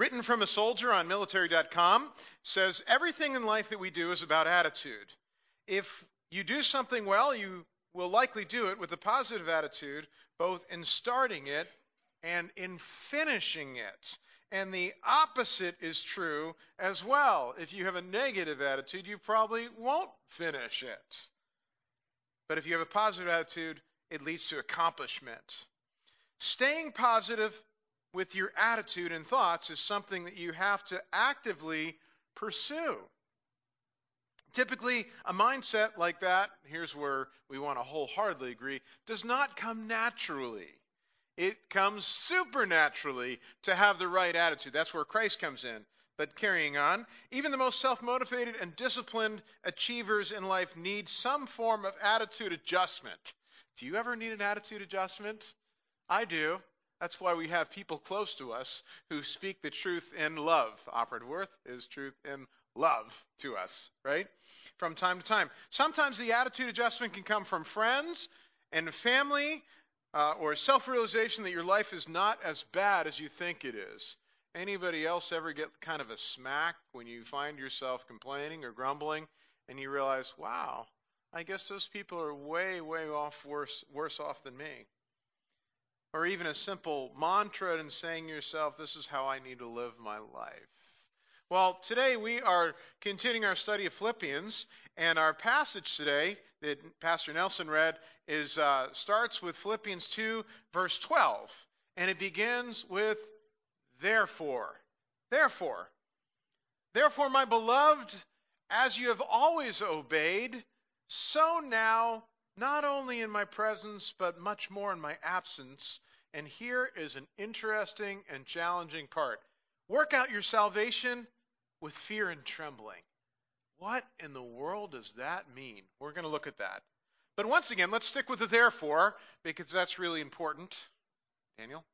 Written from a soldier on military.com, says everything in life that we do is about attitude. If you do something well, you will likely do it with a positive attitude, both in starting it and in finishing it. And the opposite is true as well. If you have a negative attitude, you probably won't finish it. But if you have a positive attitude, it leads to accomplishment. Staying positive with your attitude and thoughts is something that you have to actively pursue. Typically, a mindset like that, here's where we want to wholeheartedly agree, does not come naturally. It comes supernaturally to have the right attitude. That's where Christ comes in. But carrying on, even the most self-motivated and disciplined achievers in life need some form of attitude adjustment. Do you ever need an attitude adjustment? I do. That's why we have people close to us who speak the truth in love. Operative word is truth in love to us, right? From time to time. Sometimes the attitude adjustment can come from friends and family or self-realization that your life is not as bad as you think it is. Anybody else ever get kind of a smack when you find yourself complaining or grumbling and you realize, wow, I guess those people are way, way off worse off than me? Or even a simple mantra and saying to yourself, this is how I need to live my life. Well, today we are continuing our study of Philippians, and our passage today that Pastor Nelson read starts with Philippians 2, verse 12, and it begins with therefore. Therefore, my beloved, as you have always obeyed, so now, not only in my presence, but much more in my absence. And here is an interesting and challenging part. Work out your salvation with fear and trembling. What in the world does that mean? We're going to look at that. But once again, let's stick with the therefore, because that's really important. Daniel?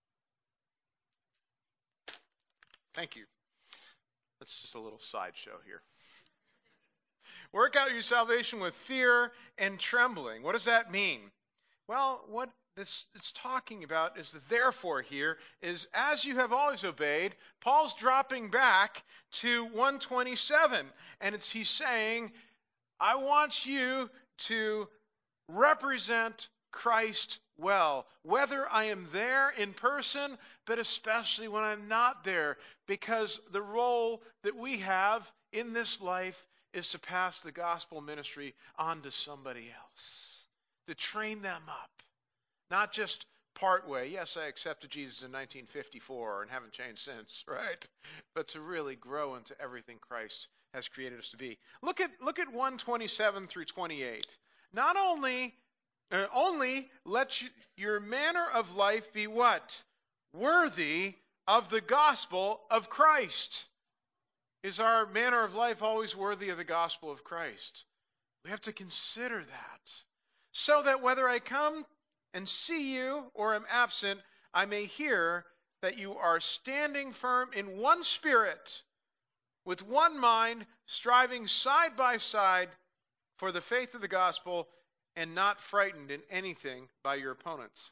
Thank you. That's just a little sideshow here. Work out your salvation with fear and trembling. What does that mean? Well, what this is talking about is the therefore here is as you have always obeyed. Paul's dropping back to 127, and he's saying, I want you to represent Christ well, whether I am there in person, but especially when I'm not there, because the role that we have in this life is to pass the gospel ministry on to somebody else, to train them up, not just part way. Yes, I accepted Jesus in 1954 and haven't changed since, right? But to really grow into everything Christ has created us to be. Look at 127 through 28. Not only let your manner of life be what? Worthy of the gospel of Christ. Is our manner of life always worthy of the gospel of Christ? We have to consider that. So that whether I come and see you or am absent, I may hear that you are standing firm in one spirit, with one mind, striving side by side for the faith of the gospel, and not frightened in anything by your opponents.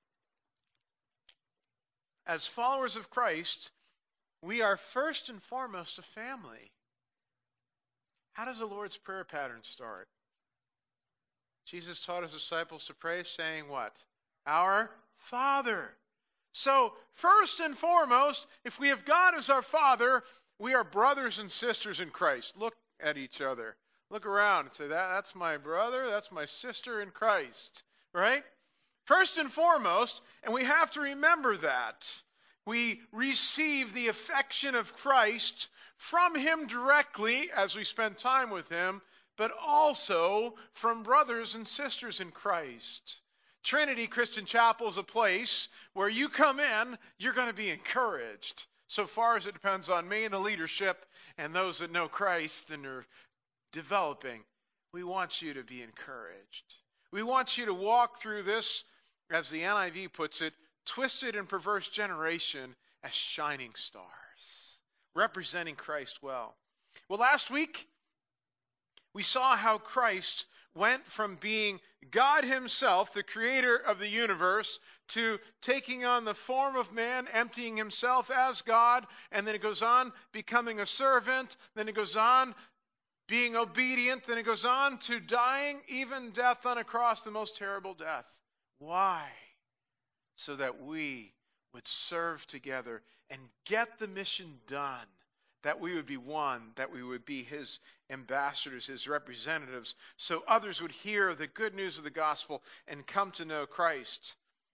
As followers of Christ, we are first and foremost a family. How does the Lord's Prayer pattern start? Jesus taught his disciples to pray saying what? Our Father. So, first and foremost, if we have God as our Father, we are brothers and sisters in Christ. Look at each other. Look around and say, that's my brother, that's my sister in Christ. Right? First and foremost, and we have to remember that, we receive the affection of Christ from him directly as we spend time with him, but also from brothers and sisters in Christ. Trinity Christian Chapel is a place where you come in, you're going to be encouraged. So far as it depends on me and the leadership and those that know Christ and are developing, we want you to be encouraged. We want you to walk through this, as the NIV puts it, twisted and perverse generation as shining stars, representing Christ well. Well, last week, we saw how Christ went from being God himself, the creator of the universe, to taking on the form of man, emptying himself as God, and then it goes on becoming a servant, then it goes on being obedient, then it goes on to dying, even death on a cross, the most terrible death. Why? So that we would serve together and get the mission done, that we would be one, that we would be his ambassadors, his representatives, so others would hear the good news of the gospel and come to know Christ,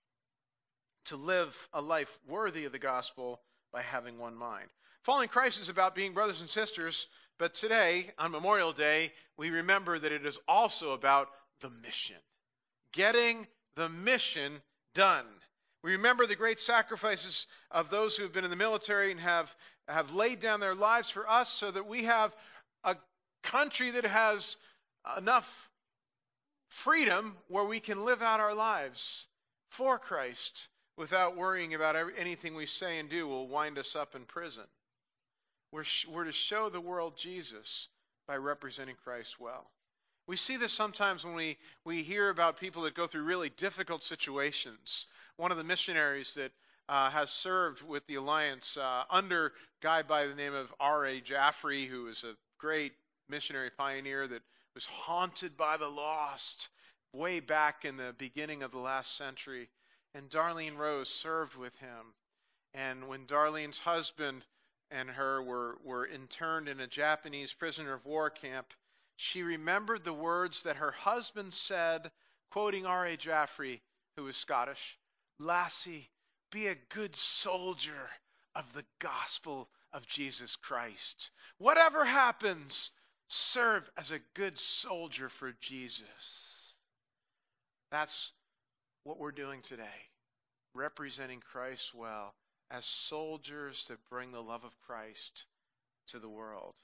to live a life worthy of the gospel by having one mind. Following Christ is about being brothers and sisters, but today, on Memorial Day, we remember that it is also about the mission. Getting the mission done. We remember the great sacrifices of those who have been in the military and have laid down their lives for us so that we have a country that has enough freedom where we can live out our lives for Christ without worrying about anything we say and do will wind us up in prison. We're to show the world Jesus by representing Christ well. We see this sometimes when we hear about people that go through really difficult situations. One of the missionaries that has served with the Alliance under a guy by the name of R.A. Jaffrey, who was a great missionary pioneer that was haunted by the lost way back in the beginning of the last century. And Darlene Rose served with him. And when Darlene's husband and her were interned in a Japanese prisoner of war camp, she remembered the words that her husband said, quoting R.A. Jaffrey, who was Scottish, "Lassie, be a good soldier of the gospel of Jesus Christ. Whatever happens, serve as a good soldier for Jesus." That's what we're doing today, representing Christ well as soldiers that bring the love of Christ to the world.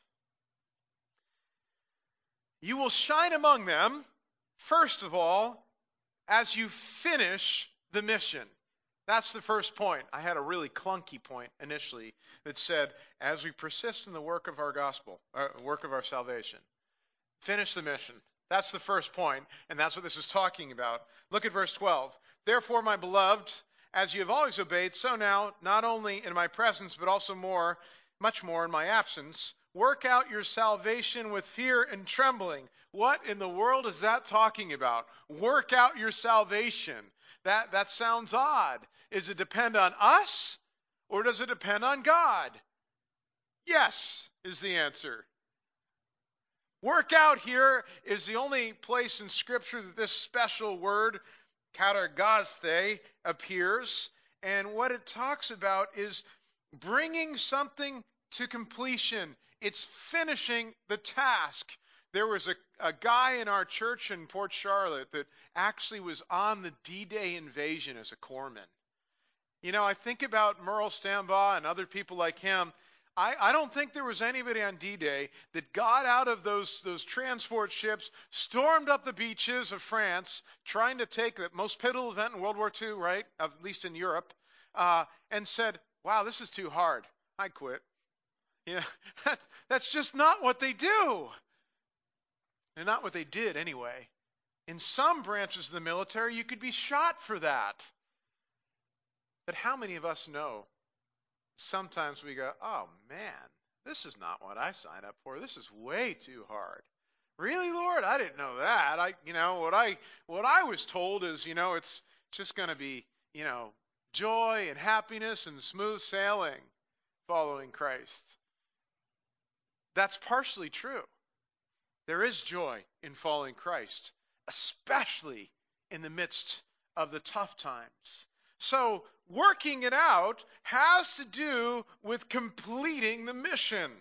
You will shine among them, first of all, as you finish the mission. That's the first point. I had a really clunky point initially that said, as we persist in the work of our gospel, work of our salvation, finish the mission. That's the first point, and that's what this is talking about. Look at verse 12. Therefore, my beloved, as you have always obeyed, so now, not only in my presence, but also much more in my absence, work out your salvation with fear and trembling. What in the world is that talking about? Work out your salvation. That sounds odd. Does it depend on us, or does it depend on God? Yes, is the answer. Work out here is the only place in Scripture that this special word, katargazthe, appears. And what it talks about is bringing something to completion. It's finishing the task. There was a guy in our church in Port Charlotte that actually was on the D-Day invasion as a corpsman. You know, I think about Merle Stambaugh and other people like him. I don't think there was anybody on D-Day that got out of those transport ships, stormed up the beaches of France, trying to take the most pivotal event in World War II, right, at least in Europe, and said, wow, this is too hard. I quit. You know, that's just not what they do. And not what they did anyway. In some branches of the military, you could be shot for that. But how many of us know? Sometimes we go, oh man, this is not what I signed up for. This is way too hard. Really, Lord? I didn't know that. What I was told is, it's just going to be, joy and happiness and smooth sailing following Christ. That's partially true. There is joy in following Christ, especially in the midst of the tough times. So, working it out has to do with completing the mission.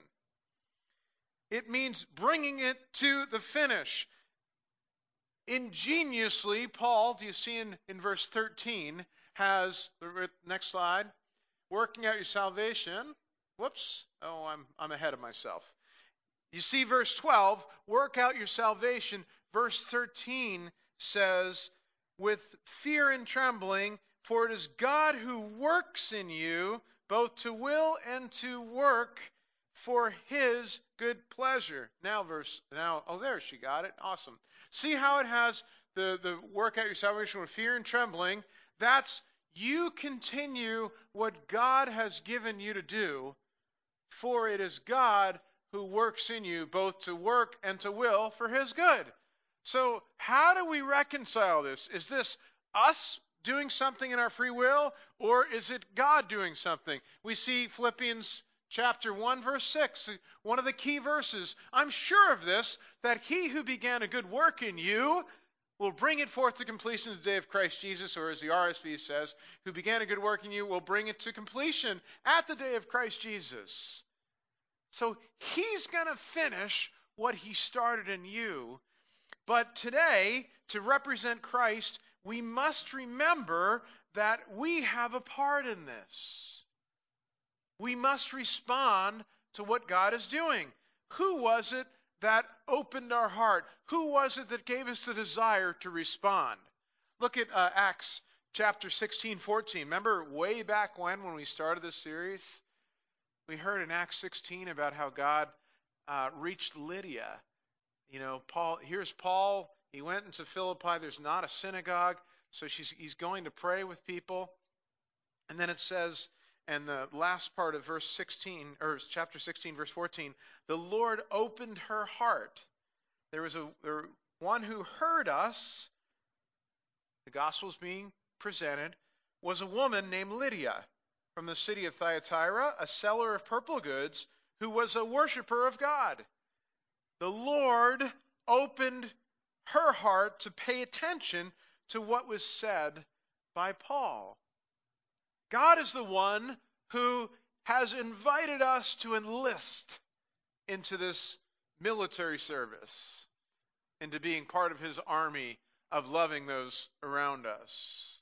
It means bringing it to the finish. Ingeniously, Paul, do you see in verse 13, has, next slide, working out your salvation. Whoops. Oh, I'm ahead of myself. You see verse 12, work out your salvation. Verse 13 says, with fear and trembling, for it is God who works in you, both to will and to work for his good pleasure. There she got it. Awesome. See how it has the work out your salvation with fear and trembling. That's you continue what God has given you to do, for it is God who works in you both to work and to will for his good. So how do we reconcile this? Is this us doing something in our free will, or is it God doing something? We see Philippians chapter 1, verse 6, one of the key verses. I'm sure of this, that he who began a good work in you will bring it forth to completion in the day of Christ Jesus, or as the RSV says, who began a good work in you will bring it to completion at the day of Christ Jesus. So he's going to finish what he started in you. But today, to represent Christ, we must remember that we have a part in this. We must respond to what God is doing. Who was it that opened our heart? Who was it that gave us the desire to respond? Look at Acts chapter 16, 14. Remember way back when we started this series? We heard in Acts 16 about how God reached Lydia. You know, here's Paul. He went into Philippi. There's not a synagogue, so he's going to pray with people. And then it says, and the last part of verse 16, or chapter 16, verse 14, the Lord opened her heart. There was one who heard us, the gospel's being presented, was a woman named Lydia from the city of Thyatira, a seller of purple goods, who was a worshiper of God. The Lord opened her heart to pay attention to what was said by Paul. God is the one who has invited us to enlist into this military service, into being part of his army of loving those around us.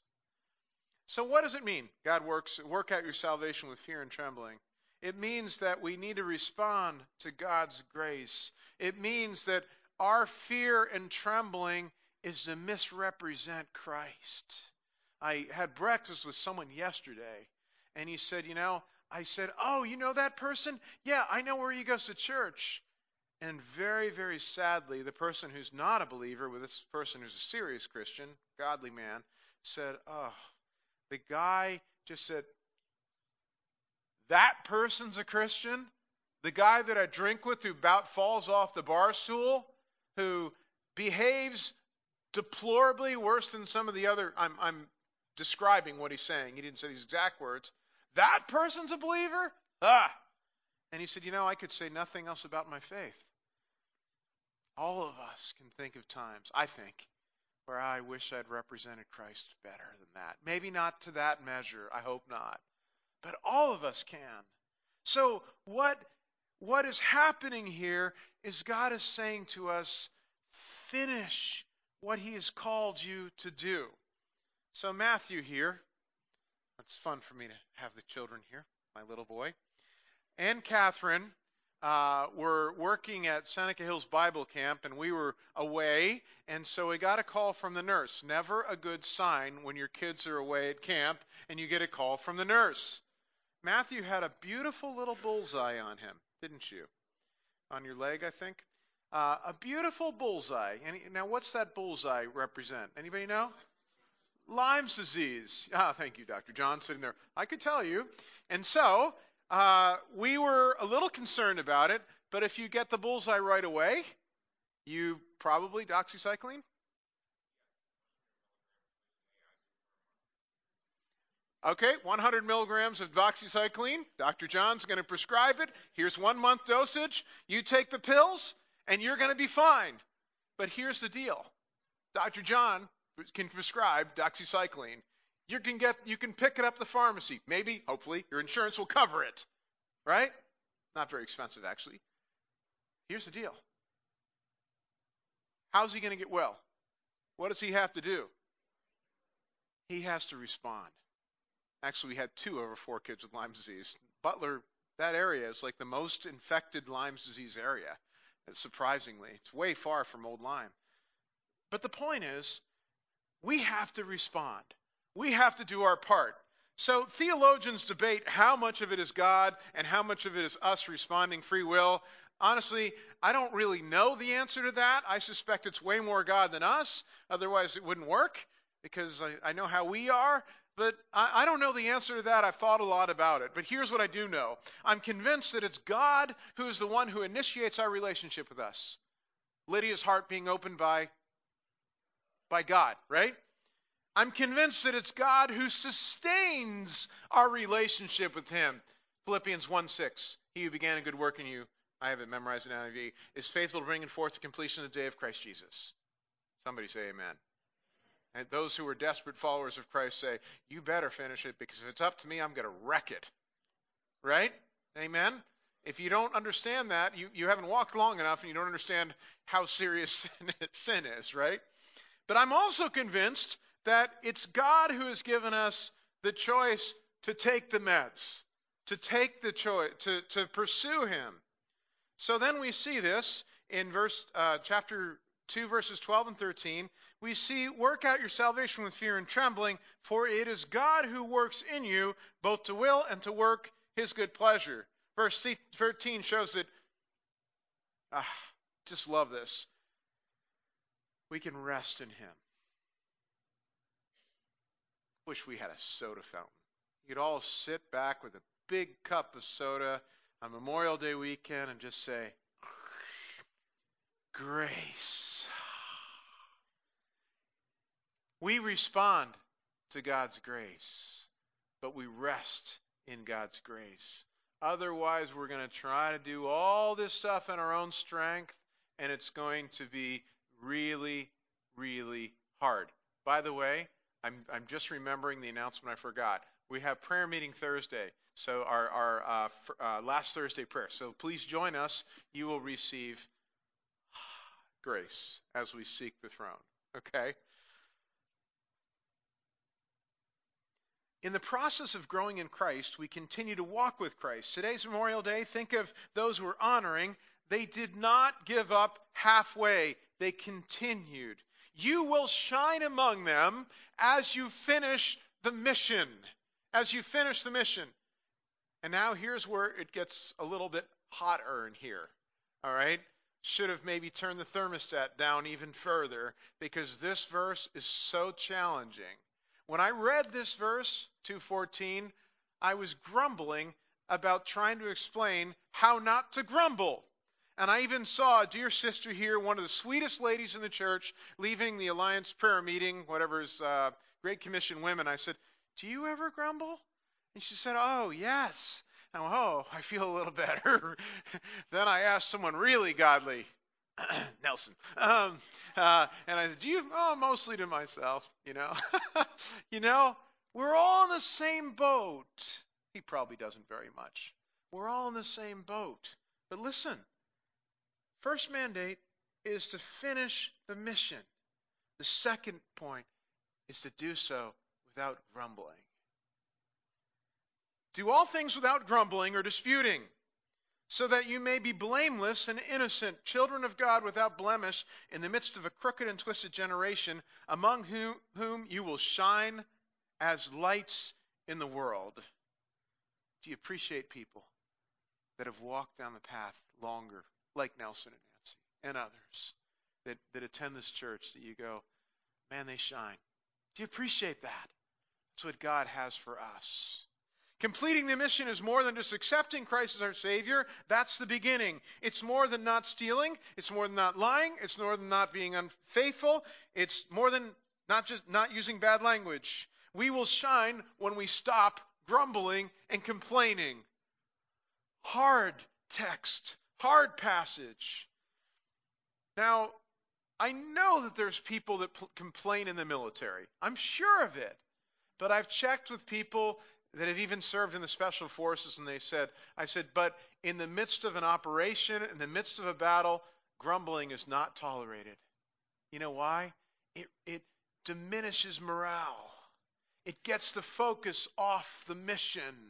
So what does it mean? God work out your salvation with fear and trembling. It means that we need to respond to God's grace. It means that our fear and trembling is to misrepresent Christ. I had breakfast with someone yesterday, and he said, I said, oh, you know that person? Yeah, I know where he goes to church. And very, very sadly, the person who's not a believer with this person who's a serious Christian, godly man, said, oh, the guy just said, that person's a Christian? The guy that I drink with who about falls off the bar stool, who behaves deplorably worse than some of the other, I'm describing what he's saying. He didn't say these exact words. That person's a believer? And he said, I could say nothing else about my faith. All of us can think of times, I think, where I wish I'd represented Christ better than that. Maybe not to that measure. I hope not. But all of us can. So what is happening here is God is saying to us, finish what he has called you to do. So Matthew here, it's fun for me to have the children here, my little boy, and Catherine were working at Seneca Hills Bible Camp, and we were away, and so we got a call from the nurse. Never a good sign when your kids are away at camp and you get a call from the nurse. Matthew had a beautiful little bullseye on him, didn't you? On your leg, I think. A beautiful bullseye. Now, what's that bullseye represent? Anybody know? Lyme's disease. Thank you, Dr. John, sitting there. I could tell you. And so, we were a little concerned about it, but if you get the bullseye right away, you probably doxycycline? Okay, 100 milligrams of doxycycline. Dr. John's going to prescribe it. Here's 1 month dosage. You take the pills, and you're going to be fine. But here's the deal. Dr. John can prescribe doxycycline. You can pick it up at the pharmacy. Maybe, hopefully, your insurance will cover it. Right? Not very expensive, actually. Here's the deal. How's he going to get well? What does he have to do? He has to respond. Actually, we had 2 over 4 kids with Lyme disease. Butler, that area is like the most infected Lyme disease area. Surprisingly, it's way far from old Lyme. But the point is, we have to respond. We have to do our part. So theologians debate how much of it is God and how much of it is us responding free will. Honestly, I don't really know the answer to that. I suspect it's way more God than us. Otherwise, it wouldn't work because I know how we are. But I don't know the answer to that. I've thought a lot about it. But here's what I do know. I'm convinced that it's God who is the one who initiates our relationship with us. Lydia's heart being opened by God, right? I'm convinced that it's God who sustains our relationship with him. Philippians 1:6. He who began a good work in you, I have it memorized in NIV, is faithful to bring it forth to completion of the day of Christ Jesus. Somebody say amen. And those who are desperate followers of Christ say, you better finish it because if it's up to me, I'm going to wreck it. Right? Amen? If you don't understand that, you haven't walked long enough and you don't understand how serious sin is, right? But I'm also convinced that it's God who has given us the choice to take the meds, to take the choice, to pursue him. So then we see this in chapter 2, verses 12 and 13. We see, work out your salvation with fear and trembling, for it is God who works in you, both to will and to work his good pleasure. Verse 13 shows that, just love this, we can rest in him. Wish we had a soda fountain. You could all sit back with a big cup of soda on Memorial Day weekend and just say, grace. We respond to God's grace, but we rest in God's grace. Otherwise, we're going to try to do all this stuff in our own strength, and it's going to be really, really hard. By the way, I'm just remembering the announcement I forgot. We have prayer meeting Thursday, so our last Thursday prayer. So please join us. You will receive grace as we seek the throne. Okay? In the process of growing in Christ, we continue to walk with Christ. Today's Memorial Day, think of those we're honoring. They did not give up halfway. They continued. You will shine among them as you finish the mission. As you finish the mission. And now here's where it gets a little bit hotter in here. All right? Should have maybe turned the thermostat down even further because this verse is so challenging. When I read this verse, 2:14, I was grumbling about trying to explain how not to grumble. And I even saw a dear sister here, one of the sweetest ladies in the church, leaving the Alliance prayer meeting, whatever's Great Commission women. I said, do you ever grumble? And she said, oh, yes. And I went, oh, I feel a little better. Then I asked someone really godly, Nelson. And I said, do you? Oh, mostly to myself, you know. You know, we're all in the same boat. He probably doesn't very much. We're all in the same boat. But listen, first mandate is to finish the mission. The second point is to do so without grumbling. Do all things without grumbling or disputing, so that you may be blameless and innocent, children of God without blemish, in the midst of a crooked and twisted generation, among whom you will shine as lights in the world. Do you appreciate people that have walked down the path longer, like Nelson and Nancy and others, that attend this church, that you go, man, they shine? Do you appreciate that? That's what God has for us. Completing the mission is more than just accepting Christ as our Savior. That's the beginning. It's more than not stealing. It's more than not lying. It's more than not being unfaithful. It's more than not just not using bad language. We will shine when we stop grumbling and complaining. Hard text, hard passage. Now, I know that there's people that complain in the military. I'm sure of it. But I've checked with people that have even served in the special forces, and I said, but in the midst of an operation, in the midst of a battle, grumbling is not tolerated. You know why? It diminishes morale. It gets the focus off the mission.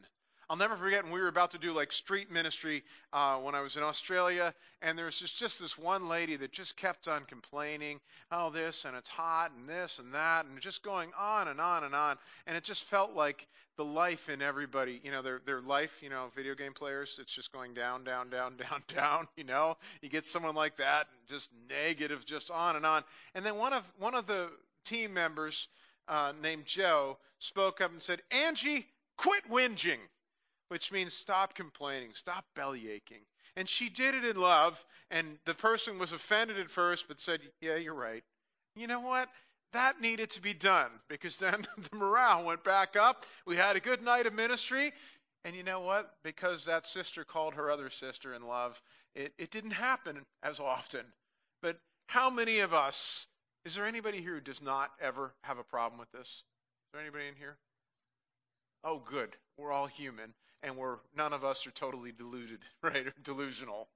I'll never forget when we were about to do like street ministry when I was in Australia, and there was just this one lady that just kept on complaining, oh, this, and it's hot, and this, and that, and just going on and on and on. And it just felt like the life in everybody, their life, video game players, it's just going down, down, down, down, down, You get someone like that, just negative, just on and on. And then one of the team members named Joe spoke up and said, Angie, quit whinging, which means stop complaining, stop belly aching. And she did it in love, and the person was offended at first, but said, yeah, you're right. You know what? That needed to be done, because then the morale went back up. We had a good night of ministry, and you know what? Because that sister called her other sister in love, it didn't happen as often. But how many of us, is there anybody here who does not ever have a problem with this? Is there anybody in here? Oh, good. We're all human, and none of us are totally deluded, right? Or delusional.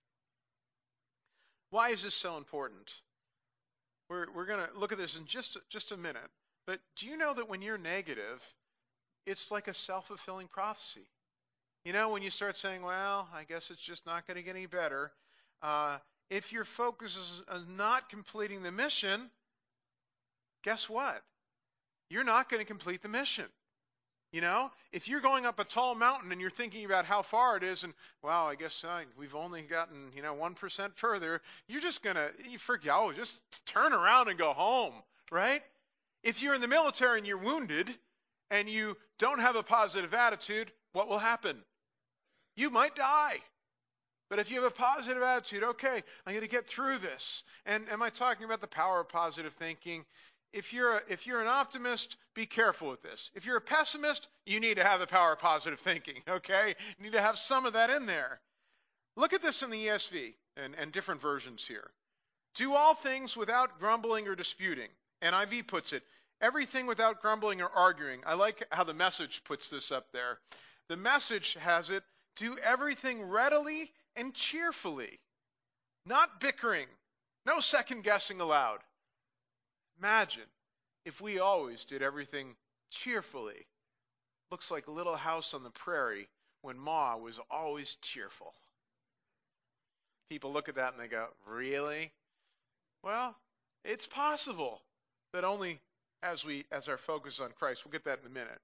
Why is this so important? We're going to look at this in just a minute. But do you know that when you're negative, it's like a self-fulfilling prophecy? When you start saying, well, I guess it's just not going to get any better. If your focus is on not completing the mission, guess what? You're not going to complete the mission. If you're going up a tall mountain and you're thinking about how far it is and, wow, I guess we've only gotten, 1% further, you forget, just turn around and go home, right? If you're in the military and you're wounded and you don't have a positive attitude, what will happen? You might die. But if you have a positive attitude, okay, I'm going to get through this. And am I talking about the power of positive thinking? If you're an optimist, be careful with this. If you're a pessimist, you need to have the power of positive thinking, okay? You need to have some of that in there. Look at this in the ESV and different versions here. Do all things without grumbling or disputing. NIV puts it, everything without grumbling or arguing. I like how the Message puts this up there. The Message has it, do everything readily and cheerfully, not bickering, no second guessing allowed. Imagine if we always did everything cheerfully. Looks like Little House on the Prairie when Ma was always cheerful. People look at that and they go, really? Well, it's possible, but only as our focus on Christ. We'll get that in a minute.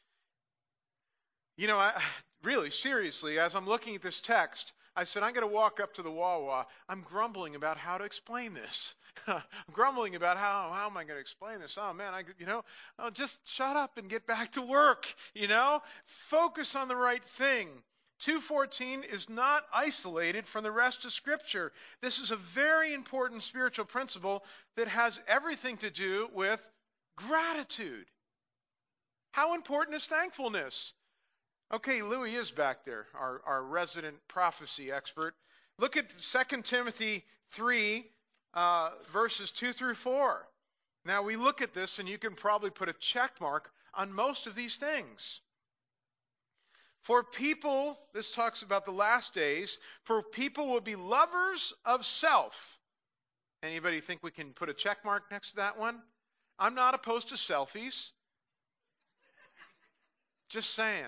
Really, seriously, as I'm looking at this text, I said, I'm going to walk up to the Wawa. I'm grumbling about how to explain this. I'm grumbling about how am I going to explain this? Oh, man, just shut up and get back to work, Focus on the right thing. 2:14 is not isolated from the rest of Scripture. This is a very important spiritual principle that has everything to do with gratitude. How important is thankfulness? Okay, Louis is back there, our resident prophecy expert. Look at 2 Timothy 3, verses 2 through 4. Now, we look at this, and you can probably put a check mark on most of these things. For people, this talks about the last days, for people will be lovers of self. Anybody think we can put a check mark next to that one? I'm not opposed to selfies. Just saying.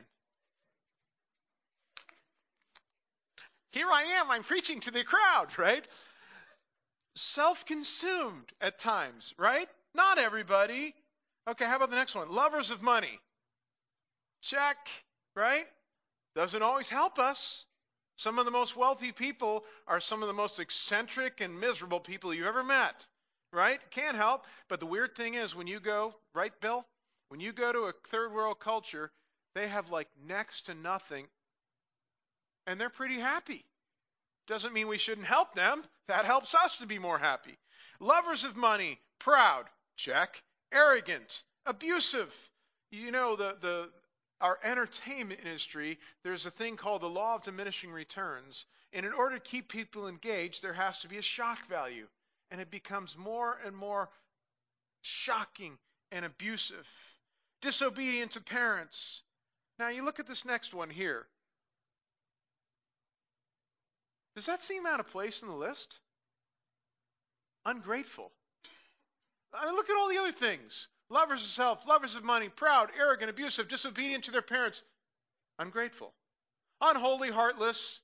Here I am, I'm preaching to the crowd, right? Self-consumed at times, right? Not everybody. Okay, how about the next one? Lovers of money. Check, right? Doesn't always help us. Some of the most wealthy people are some of the most eccentric and miserable people you ever met, right? Can't help. But the weird thing is when you go, right, Bill? When you go to a third world culture, they have like next to nothing, and they're pretty happy. Doesn't mean we shouldn't help them. That helps us to be more happy. Lovers of money, proud, check. Arrogant, abusive. Our entertainment industry, there's a thing called the law of diminishing returns. And in order to keep people engaged, there has to be a shock value. And it becomes more and more shocking and abusive. Disobedient to parents. Now you look at this next one here. Does that seem out of place in the list? Ungrateful. I mean, look at all the other things. Lovers of self, lovers of money, proud, arrogant, abusive, disobedient to their parents. Ungrateful. Unholy, heartless,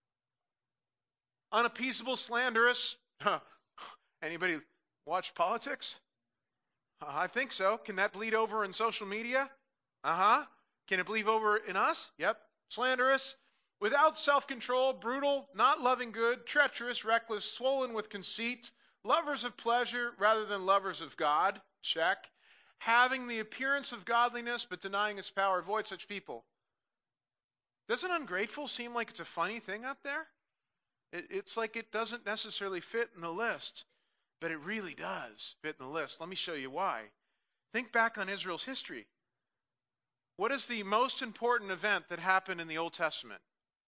unappeasable, slanderous. Anybody watch politics? I think so. Can that bleed over in social media? Uh-huh. Can it bleed over in us? Yep. Slanderous, without self-control, brutal, not loving good, treacherous, reckless, swollen with conceit, lovers of pleasure rather than lovers of God. Check. Having the appearance of godliness but denying its power. Avoid such people. Doesn't ungrateful seem like it's a funny thing up there? It's like it doesn't necessarily fit in the list, but it really does fit in the list. Let me show you why. Think back on Israel's history. What is the most important event that happened in the Old Testament?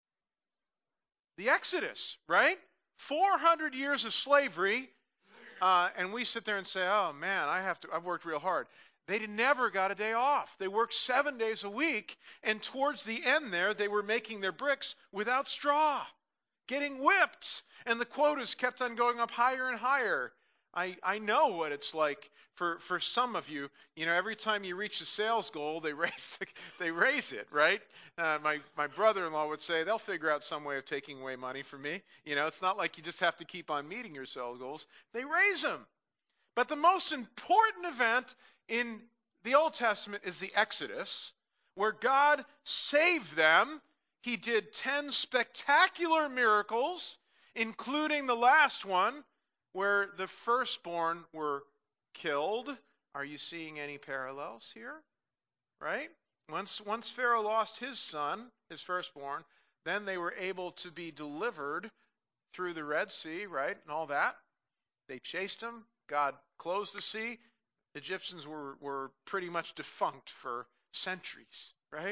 The Exodus, right? 400 years of slavery, and we sit there and say, oh man, I've worked real hard. They never got a day off. They worked 7 days a week, and towards the end there, they were making their bricks without straw, getting whipped, and the quotas kept on going up higher and higher. I know what it's like for some of you. You know, every time you reach a sales goal, they raise it, right? My brother-in-law would say they'll figure out some way of taking away money from me. You know, it's not like you just have to keep on meeting your sales goals. They raise them. But the most important event in the Old Testament is the Exodus, where God saved them. He did 10 spectacular miracles, including the last one, where the firstborn were killed. Are you seeing any parallels here? Right? Once Pharaoh lost his son, his firstborn, then they were able to be delivered through the Red Sea, right? And all that. They chased him. God closed the sea. Egyptians were pretty much defunct for centuries, right?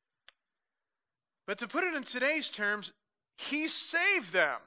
But to put it in today's terms, he saved them.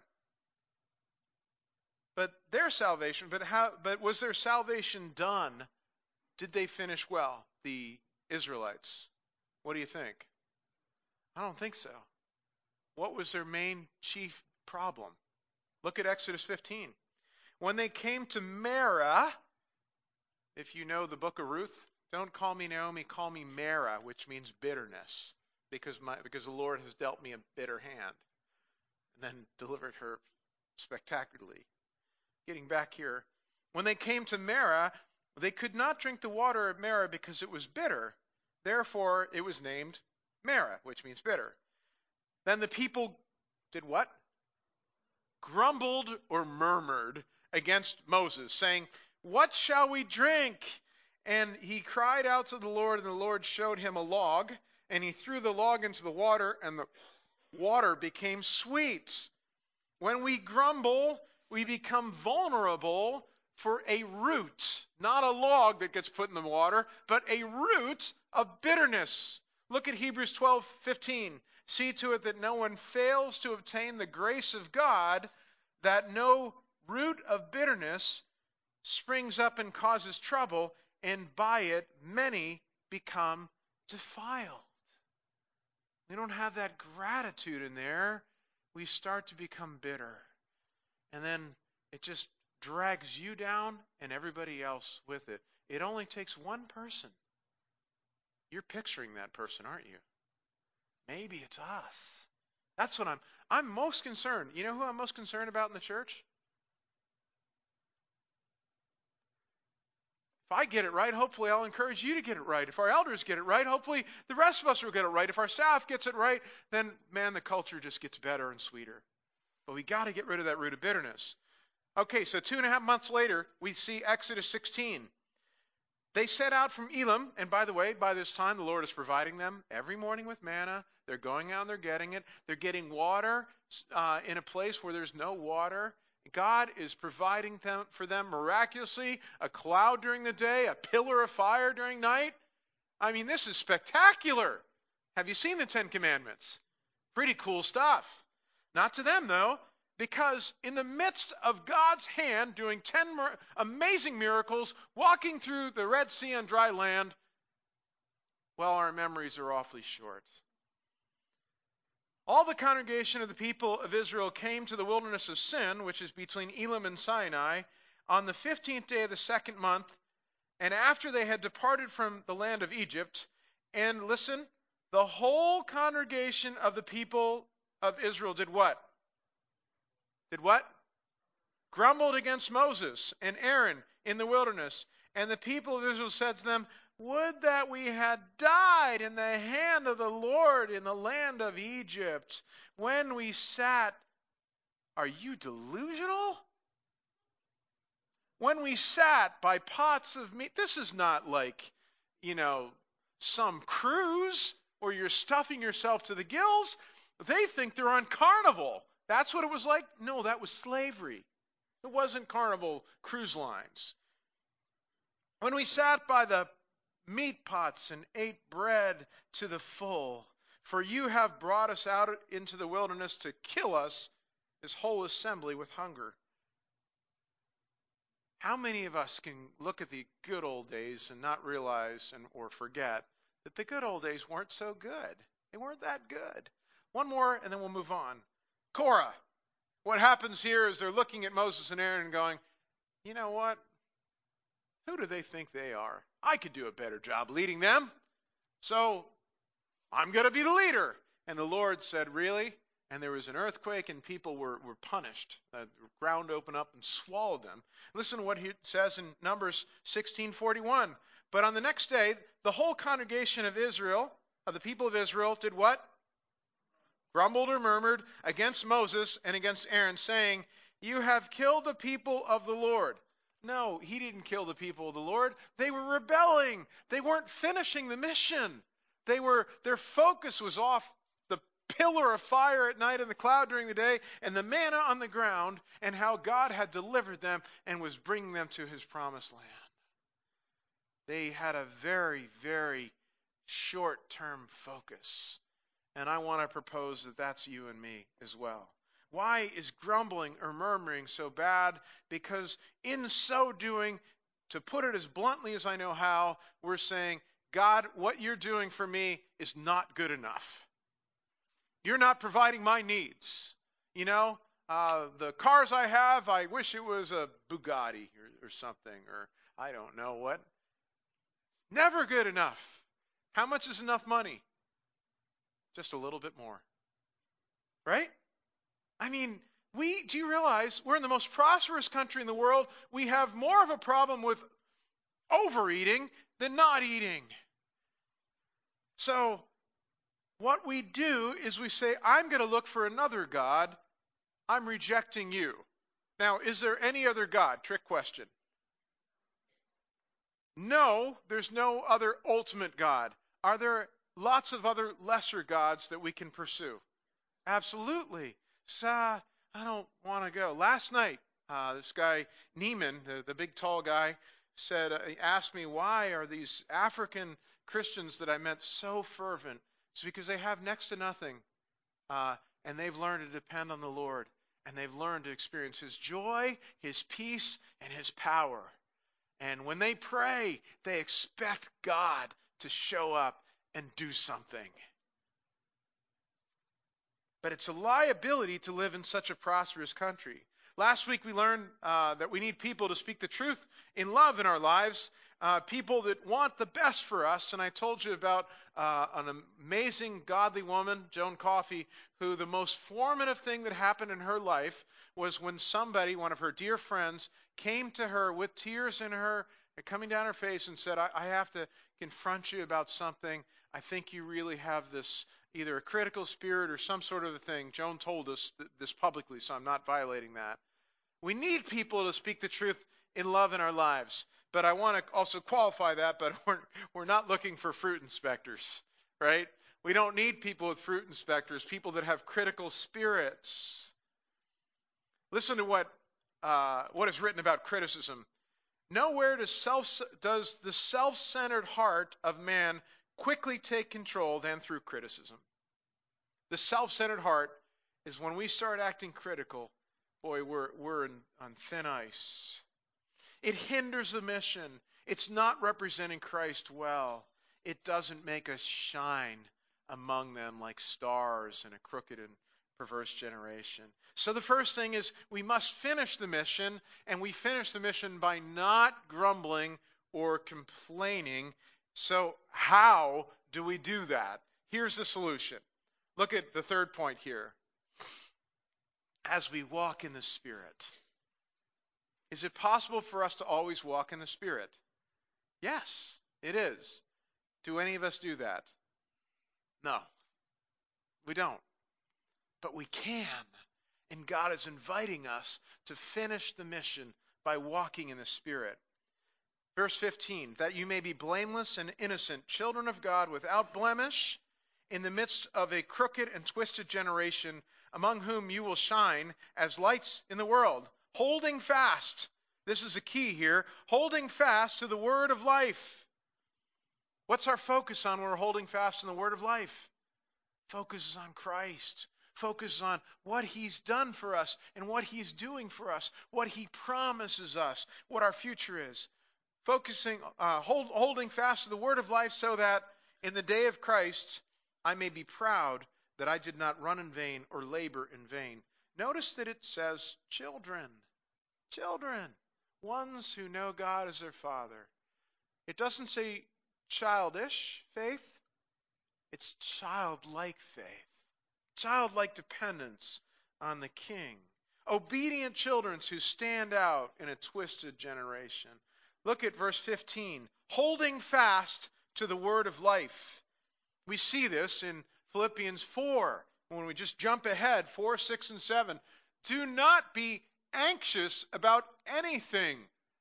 But their salvation, but was their salvation done? Did they finish well, the Israelites? What do you think? I don't think so. What was their main chief problem? Look at Exodus 15. When they came to Marah, if you know the book of Ruth, don't call me Naomi, call me Marah, which means bitterness, because the Lord has dealt me a bitter hand, and then delivered her spectacularly. Getting back here, when they came to Marah, they could not drink the water of Marah because it was bitter. Therefore, it was named Marah, which means bitter. Then the people did what? Grumbled or murmured against Moses, saying, "What shall we drink?" And he cried out to the Lord, and the Lord showed him a log, and he threw the log into the water, and the water became sweet. When we grumble, we become vulnerable for a root, not a log that gets put in the water, but a root of bitterness. Look at Hebrews 12:15. See to it that no one fails to obtain the grace of God, that no root of bitterness springs up and causes trouble, and by it many become defiled. We don't have that gratitude in there. We start to become bitter. And then it just drags you down and everybody else with it. It only takes one person. You're picturing that person, aren't you? Maybe it's us. That's what I'm most concerned. You know who I'm most concerned about in the church? If I get it right, hopefully I'll encourage you to get it right. If our elders get it right, hopefully the rest of us will get it right. If our staff gets it right, then, man, the culture just gets better and sweeter. But we got to get rid of that root of bitterness. Okay, so 2.5 months later, we see Exodus 16. They set out from Elim, and by the way, by this time, the Lord is providing them every morning with manna. They're going out and they're getting it. They're getting water in a place where there's no water. God is providing for them miraculously, a cloud during the day, a pillar of fire during night. I mean, this is spectacular. Have you seen the Ten Commandments? Pretty cool stuff. Not to them, though, because in the midst of God's hand doing 10 amazing miracles, walking through the Red Sea on dry land, well, our memories are awfully short. All the congregation of the people of Israel came to the wilderness of Sin, which is between Elim and Sinai, on the 15th day of the second month, and after they had departed from the land of Egypt, and listen, The whole congregation of the people of Israel did what? Did what? Grumbled against Moses and Aaron in the wilderness. And the people of Israel said to them, would that we had died in the hand of the Lord in the land of Egypt, when we sat. Are you delusional? When we sat by pots of meat. This is not like, some cruise where you're stuffing yourself to the gills. They think they're on Carnival. That's what it was like? No, that was slavery. It wasn't Carnival cruise lines. When we sat by the meat pots and ate bread to the full, for you have brought us out into the wilderness to kill us, this whole assembly, with hunger. How many of us can look at the good old days and not realize or forget that the good old days weren't so good? They weren't that good. One more and then we'll move on. Korah. What happens here is they're looking at Moses and Aaron and going, you know what? Who do they think they are? I could do a better job leading them. So I'm going to be the leader. And the Lord said, really? And there was an earthquake and people were punished. The ground opened up and swallowed them. Listen to what he says in Numbers 16:41. But on the next day, the whole congregation of Israel, of the people of Israel, did what? Grumbled or murmured against Moses and against Aaron, saying, you have killed the people of the Lord. No, he didn't kill the people of the Lord. They were rebelling. They weren't finishing the mission. Their focus was off the pillar of fire at night and the cloud during the day and the manna on the ground and how God had delivered them and was bringing them to his promised land. They had a very, very short-term focus. And I want to propose that that's you and me as well. Why is grumbling or murmuring so bad? Because in so doing, to put it as bluntly as I know how, we're saying, God, what you're doing for me is not good enough. You're not providing my needs. The cars I have, I wish it was a Bugatti or something, or I don't know what. Never good enough. How much is enough money? Just a little bit more. Right? I mean, do you realize we're in the most prosperous country in the world? We have more of a problem with overeating than not eating. So, what we do is we say, I'm going to look for another God. I'm rejecting you. Now, is there any other God? Trick question. No, there's no other ultimate God. Are there lots of other lesser gods that we can pursue? Absolutely. So, I don't want to go. Last night, this guy, Neiman, the big tall guy, he asked me, why are these African Christians that I met so fervent? It's because they have next to nothing, and they've learned to depend on the Lord, and they've learned to experience his joy, his peace, and his power. And when they pray, they expect God to show up and do something. But it's a liability to live in such a prosperous country. Last week we learned that we need people to speak the truth in love in our lives, people that want the best for us. And I told you about an amazing godly woman, Joan Coffey, who the most formative thing that happened in her life was when somebody, one of her dear friends, came to her with tears in her, coming down her face and said, I have to confront you about something. I think you really have this, either a critical spirit or some sort of a thing. Joan told us this publicly, so I'm not violating that. We need people to speak the truth in love in our lives. But I want to also qualify that, but we're not looking for fruit inspectors, right? We don't need people with fruit inspectors, people that have critical spirits. Listen to what is written about criticism. Nowhere does the self-centered heart of man quickly take control than through criticism. The self-centered heart is when we start acting critical, boy, we're on thin ice. It hinders the mission. It's not representing Christ well. It doesn't make us shine among them like stars in a crooked and perverse generation. So the first thing is we must finish the mission, and we finish the mission by not grumbling or complaining. So how do we do that? Here's the solution. Look at the third point here. As we walk in the Spirit. Is it possible for us to always walk in the Spirit? Yes, it is. Do any of us do that? No, we don't. But we can. And God is inviting us to finish the mission by walking in the Spirit. Verse 15, that you may be blameless and innocent, children of God without blemish, in the midst of a crooked and twisted generation, among whom you will shine as lights in the world, holding fast, this is the key here, holding fast to the word of life. What's our focus on when we're holding fast in the word of life? Focus is on Christ. Focus on what He's done for us and what He's doing for us, what He promises us, what our future is. Holding fast to the word of life so that in the day of Christ I may be proud that I did not run in vain or labor in vain. Notice that it says children. Children. Ones who know God as their Father. It doesn't say childish faith. It's childlike faith. Childlike dependence on the King. Obedient children who stand out in a twisted generation. Look at verse 15. Holding fast to the word of life. We see this in Philippians 4. When we just jump ahead, 4, 6, and 7. Do not be anxious about anything.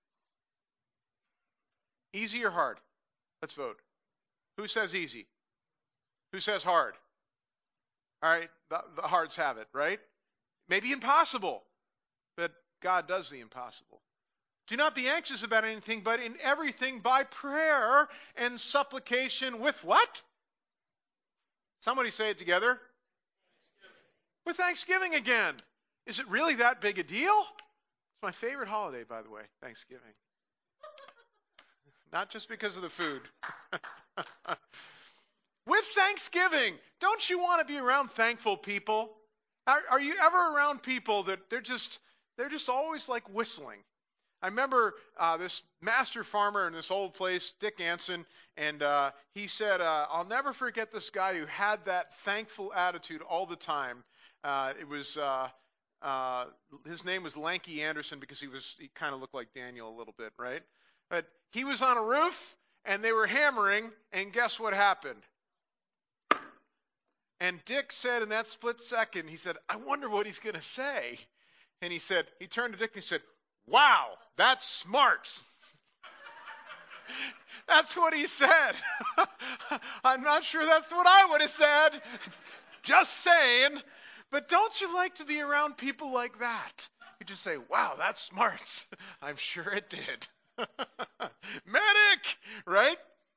Easy or hard? Let's vote. Who says easy? Who says hard? All right, the hards have it, right? Maybe impossible, but God does the impossible. Do not be anxious about anything, but in everything by prayer and supplication with what? Somebody say it together. Thanksgiving. With thanksgiving again. Is it really that big a deal? It's my favorite holiday, by the way, Thanksgiving. Not just because of the food. With thanksgiving. Don't you want to be around thankful people? Are you ever around people that they're just always like whistling? I remember this master farmer in this old place, Dick Anson, and he said, I'll never forget this guy who had that thankful attitude all the time. His name was Lanky Anderson because he kind of looked like Daniel a little bit, right? But he was on a roof, and they were hammering, and guess what happened? And Dick said in that split second, he said, I wonder what he's going to say. And he turned to Dick and he said, wow, that's smart. That's what he said. I'm not sure that's what I would have said. Just saying. But don't you like to be around people like that? You just say, wow, that's smart. I'm sure it did. Medic, right?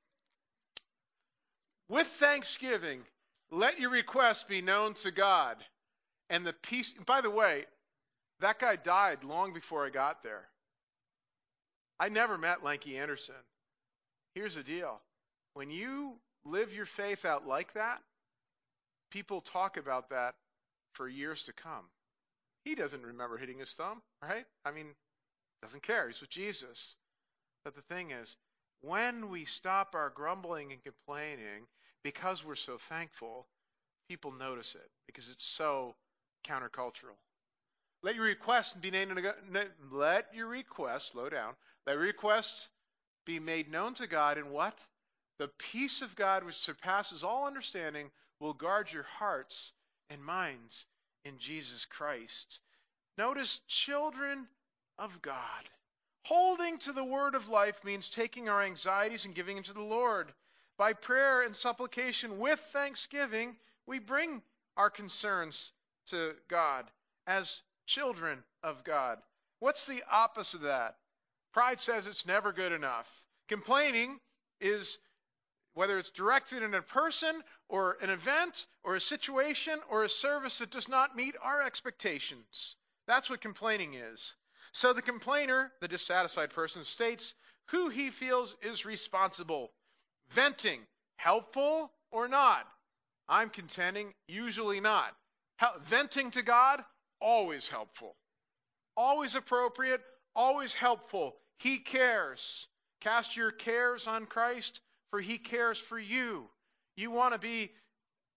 With thanksgiving, let your requests be known to God. And the peace, by the way, that guy died long before I got there. I never met Lanky Anderson. Here's the deal. When you live your faith out like that, people talk about that for years to come. He doesn't remember hitting his thumb, right? I mean, doesn't care. He's with Jesus. But the thing is, when we stop our grumbling and complaining because we're so thankful, people notice it because it's so countercultural. Let your requests be named. Let your requests, slow down. Let your requests be made known to God, and what? The peace of God, which surpasses all understanding, will guard your hearts and minds in Jesus Christ. Notice, children of God. Holding to the word of life means taking our anxieties and giving them to the Lord. By prayer and supplication with thanksgiving, we bring our concerns to God as children of God. What's the opposite of that? Pride says it's never good enough. Complaining is, whether it's directed in a person or an event or a situation or a service that does not meet our expectations. That's what complaining is. So the complainer, the dissatisfied person, states who he feels is responsible. Venting, helpful or not? I'm contending, usually not. Venting to God, always helpful. Always appropriate, always helpful. He cares. Cast your cares on Christ, for He cares for you. You want to be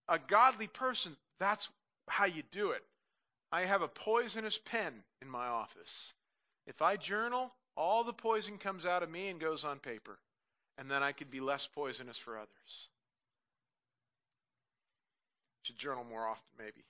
A godly person, that's how you do it. I have a poisonous pen in my office. If I journal, all the poison comes out of me and goes on paper. And then I could be less poisonous for others. Should journal more often, maybe.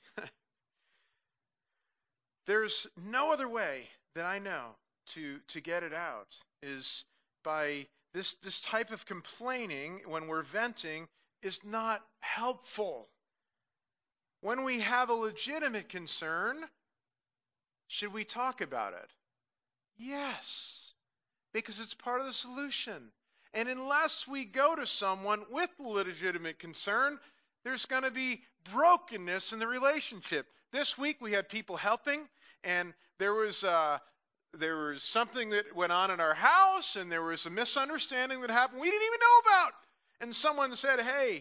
There's no other way that I know to get it out is by this type of complaining when we're venting is not helpful. When we have a legitimate concern, should we talk about it? Yes, because it's part of the solution. And unless we go to someone with legitimate concern, there's going to be brokenness in the relationship. This week we had people helping, and there was something that went on in our house, and there was a misunderstanding that happened we didn't even know about. And someone said, hey,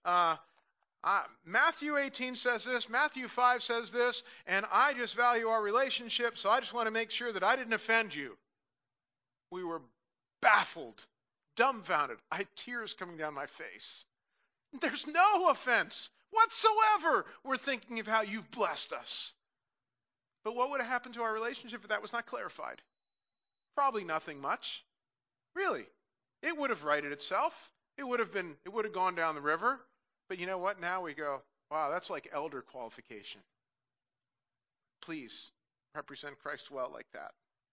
Matthew 18 says this, Matthew 5 says this, and I just value our relationship, so I just want to make sure that I didn't offend you. We were baffled, dumbfounded. I had tears coming down my face. There's no offense whatsoever. We're thinking of how you've blessed us. But what would have happened to our relationship if that was not clarified? Probably nothing much. Really. It would have righted itself. It would have gone down the river. But you know what? Now we go, wow, that's like elder qualification. Please represent Christ well like that.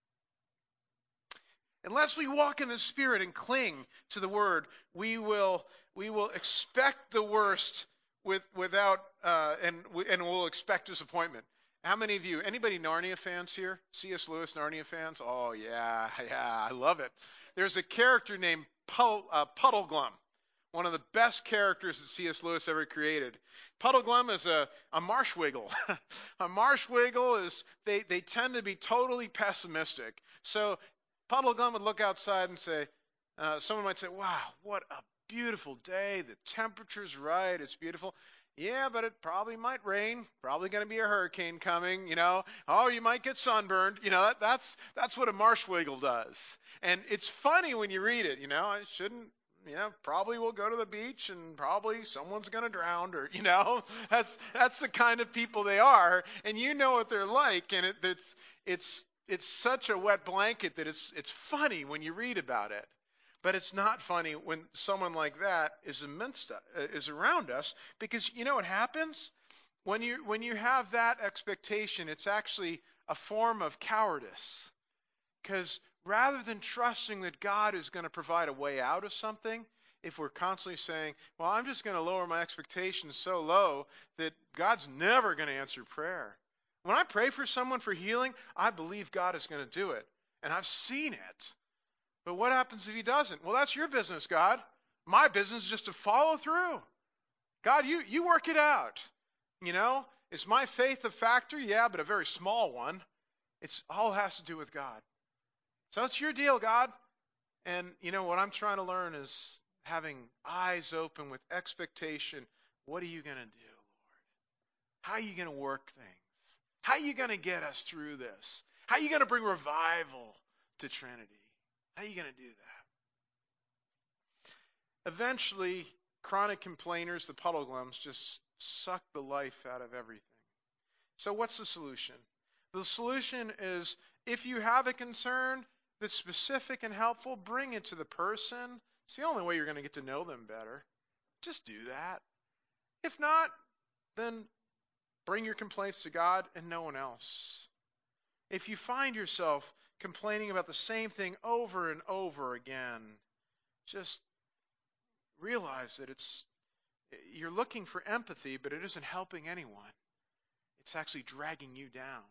Unless we walk in the Spirit and cling to the Word, we will expect the worst without and we'll expect disappointment. How many of you, anybody Narnia fans here? C.S. Lewis Narnia fans? Oh yeah, I love it. There's a character named Puddleglum, one of the best characters that C.S. Lewis ever created. Puddleglum is a marshwiggle. A marshwiggle is they tend to be totally pessimistic. So Puddleglum would look outside and say, someone might say, wow, what a beautiful day. The temperature's right. It's beautiful. Yeah, but it probably might rain. Probably going to be a hurricane coming, you know. Oh, you might get sunburned. You know, that's what a marshwiggle does. And it's funny when you read it, you know. I shouldn't, you know, probably we'll go to the beach and probably someone's going to drown or, you know. That's the kind of people they are. And you know what they're like. And it's such a wet blanket that it's funny when you read about it. But it's not funny when someone like that is around us, because you know what happens? When you have that expectation, it's actually a form of cowardice. Because rather than trusting that God is going to provide a way out of something, if we're constantly saying, well, I'm just going to lower my expectations so low that God's never going to answer prayer. When I pray for someone for healing, I believe God is going to do it. And I've seen it. But what happens if he doesn't? Well, that's your business, God. My business is just to follow through. God, you work it out. You know, is my faith a factor? Yeah, but a very small one. It's all has to do with God. So it's your deal, God. And, you know, what I'm trying to learn is having eyes open with expectation. What are you going to do, Lord? How are you going to work things? How are you going to get us through this? How are you going to bring revival to Trinity? How are you going to do that? Eventually, chronic complainers, the Puddleglums, just suck the life out of everything. So what's the solution? The solution is, if you have a concern that's specific and helpful, bring it to the person. It's the only way you're going to get to know them better. Just do that. If not, then bring your complaints to God and no one else. If you find yourself complaining about the same thing over and over again, just realize that you're looking for empathy, but it isn't helping anyone. It's actually dragging you down.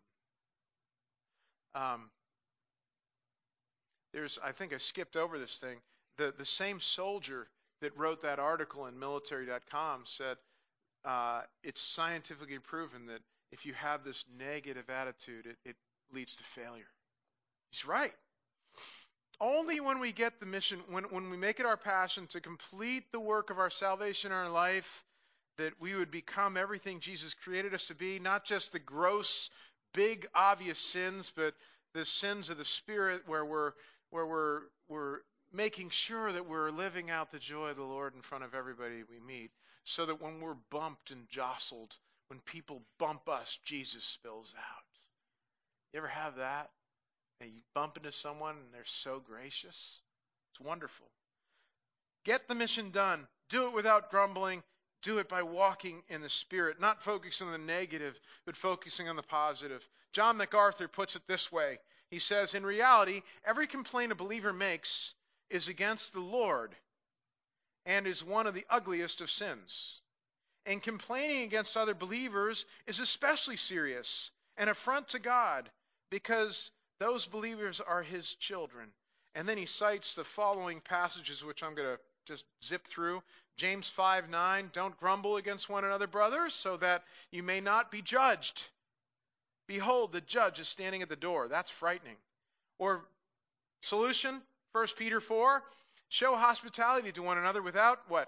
I think I skipped over this thing. The same soldier that wrote that article in military.com said it's scientifically proven that if you have this negative attitude, it leads to failure. He's right. Only when we get the mission, when we make it our passion to complete the work of our salvation in our life, that we would become everything Jesus created us to be, not just the gross, big, obvious sins, but the sins of the Spirit where we're making sure that we're living out the joy of the Lord in front of everybody we meet. so that when we're bumped and jostled, when people bump us, Jesus spills out. You ever have that? And you bump into someone and they're so gracious? It's wonderful. Get the mission done. Do it without grumbling. Do it by walking in the Spirit, not focusing on the negative, but focusing on the positive. John MacArthur puts it this way. He says, in reality, every complaint a believer makes is against the Lord and is one of the ugliest of sins. And complaining against other believers is especially serious, an affront to God, because those believers are His children. And then he cites the following passages, which I'm going to just zip through. James 5:9, don't grumble against one another, brothers, so that you may not be judged. Behold, the judge is standing at the door. That's frightening. Or solution, 1 Peter 4, show hospitality to one another without what?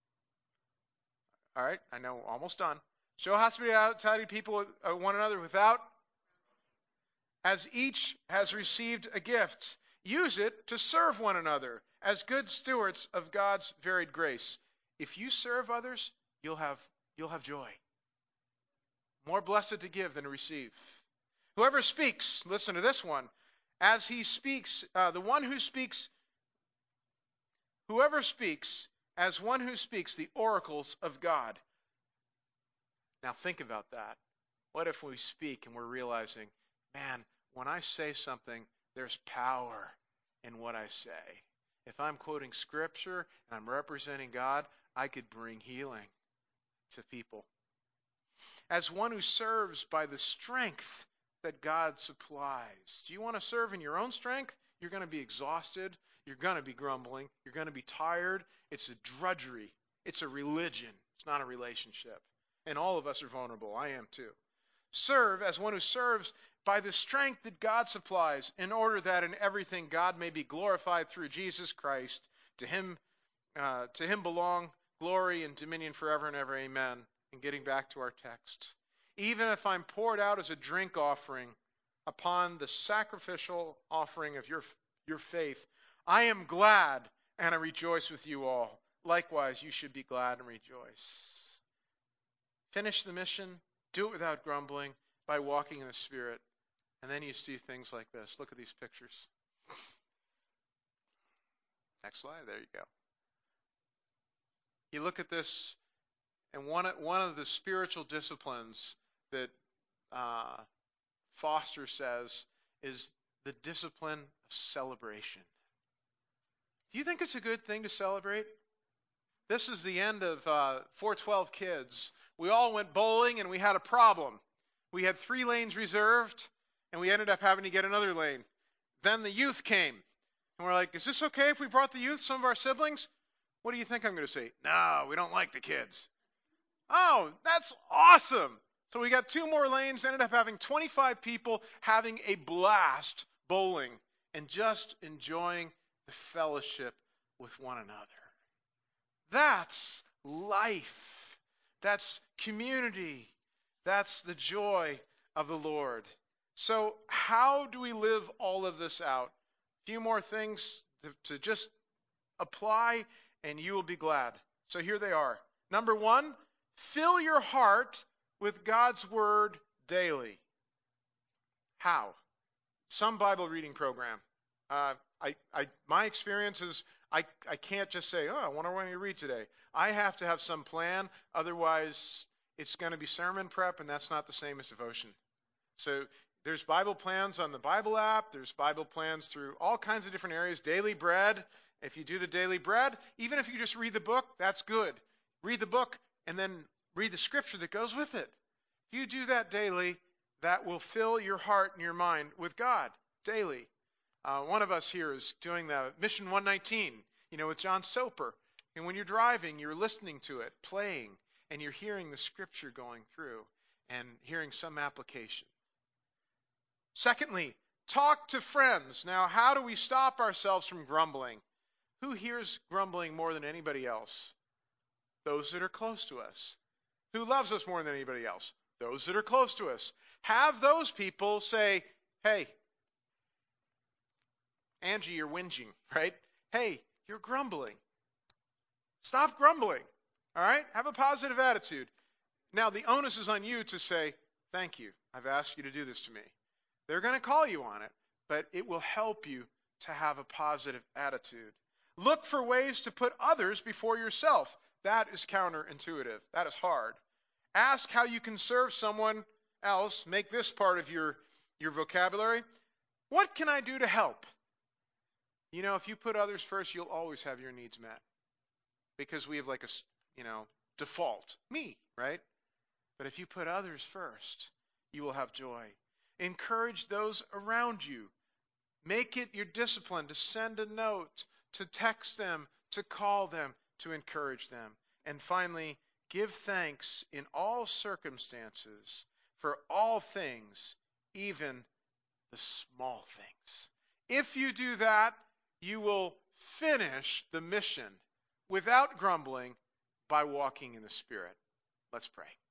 All right, I know, almost done. Show hospitality to people, one another without, as each has received a gift. Use it to serve one another as good stewards of God's varied grace. If you serve others, you'll have joy. More blessed to give than to receive. Whoever speaks, listen to this one, as he speaks, whoever speaks, as one who speaks the oracles of God. Now think about that. What if we speak and we're realizing, man, when I say something, there's power in what I say. If I'm quoting Scripture and I'm representing God, I could bring healing to people. As one who serves by the strength that God supplies. Do you want to serve in your own strength? You're going to be exhausted. You're going to be grumbling. You're going to be tired. It's a drudgery. It's a religion. It's not a relationship. And all of us are vulnerable. I am too. Serve as one who serves by the strength that God supplies, in order that in everything God may be glorified through Jesus Christ. To him belong glory and dominion forever and ever. Amen. And getting back to our text. Even if I'm poured out as a drink offering upon the sacrificial offering of your faith, I am glad and I rejoice with you all. Likewise, you should be glad and rejoice. Finish the mission. Do it without grumbling by walking in the Spirit. And then you see things like this. Look at these pictures. Next slide. There you go. You look at this, and one of the spiritual disciplines that Foster says is the discipline of celebration. Do you think it's a good thing to celebrate? This is the end of 412 Kids. We all went bowling and we had a problem. We had 3 lanes reserved and we ended up having to get another lane. Then the youth came and we're like, is this okay if we brought the youth, some of our siblings? What do you think I'm going to say? No, we don't like the kids. Oh, that's awesome. So we got 2 more lanes, ended up having 25 people having a blast bowling and just enjoying the fellowship with one another. That's life. That's community. That's the joy of the Lord. So how do we live all of this out? A few more things to just apply and you will be glad. So here they are. Number 1, fill your heart with God's Word daily. How? Some Bible reading program. My experience is I can't just say, I wonder what you read today. I have to have some plan. Otherwise, it's going to be sermon prep, and that's not the same as devotion. So there's Bible plans on the Bible app. There's Bible plans through all kinds of different areas. Daily bread. If you do the daily bread, even if you just read the book, that's good. Read the book and then read the scripture that goes with it. If you do that daily, that will fill your heart and your mind with God daily. One of us here is doing the Mission 119, with John Soper. And when you're driving, you're listening to it, playing, and you're hearing the scripture going through and hearing some application. Secondly, talk to friends. Now, how do we stop ourselves from grumbling? Who hears grumbling more than anybody else? Those that are close to us. Who loves us more than anybody else? Those that are close to us. Have those people say, hey, Angie, you're whinging, right? Hey, you're grumbling. Stop grumbling. All right? Have a positive attitude. Now, the onus is on you to say, thank you. I've asked you to do this to me. They're going to call you on it, but it will help you to have a positive attitude. Look for ways to put others before yourself. That is counterintuitive. That is hard. Ask how you can serve someone else. Make this part of your vocabulary. What can I do to help? You know, if you put others first, you'll always have your needs met. Because we have like a, default. Me, right? But if you put others first, you will have joy. Encourage those around you. Make it your discipline to send a note, to text them, to call them, to encourage them. And finally, give thanks in all circumstances, for all things, even the small things. If you do that, you will finish the mission without grumbling by walking in the Spirit. Let's pray.